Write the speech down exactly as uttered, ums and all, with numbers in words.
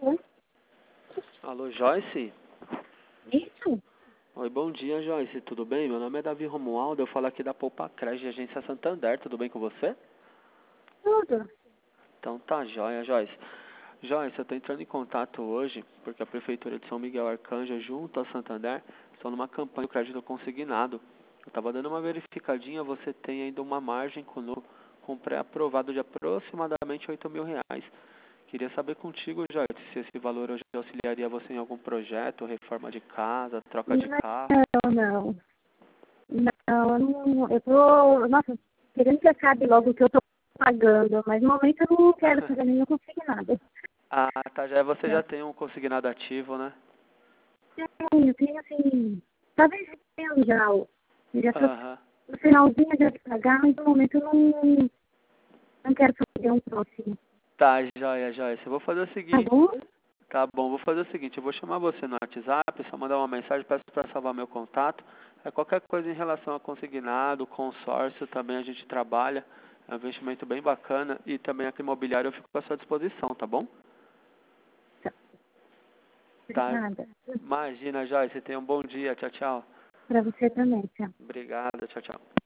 Oi? Alô, Joyce? Isso? Oi, bom dia, Joyce. Tudo bem? Meu nome é Davi Romualdo. Eu falo aqui da Poupa Crédito, Agência Santander. Tudo bem com você? Tudo. Então tá joia, Joyce. Joyce, eu estou entrando em contato hoje porque a Prefeitura de São Miguel Arcanjo, junto ao Santander, estão numa campanha de crédito consignado. Eu estava dando uma verificadinha, você tem ainda uma margem com, com pré-aprovado de aproximadamente oito mil reais. Queria saber contigo, Joyce, se esse valor hoje auxiliaria você em algum projeto, reforma de casa, troca de carro. Não, não. Não, eu não. Eu tô. Nossa, querendo que acabe logo o que eu tô pagando, mas no momento eu não quero fazer nenhum consignado. Ah, tá, já você Não. já tem um consignado ativo, né? Tenho, eu tenho assim. Talvez eu tenha já. ó. Eu já tô Aham. no finalzinho já de pagar, mas no momento eu não, não quero fazer um próximo. Tá, joia, Joyce. Eu vou fazer o Tá seguinte. bom? Tá bom, vou fazer o seguinte. Eu vou chamar você no WhatsApp, só mandar uma mensagem, peço para salvar meu contato. É qualquer coisa em relação a consignado, consórcio, também a gente trabalha. É um investimento bem bacana e também aqui imobiliário eu fico à sua disposição, tá bom? Tá. Tá. Obrigada. Imagina, Joyce. Tenha um bom dia. Tchau, tchau. Pra você também, tchau. Obrigado. Tchau, tchau.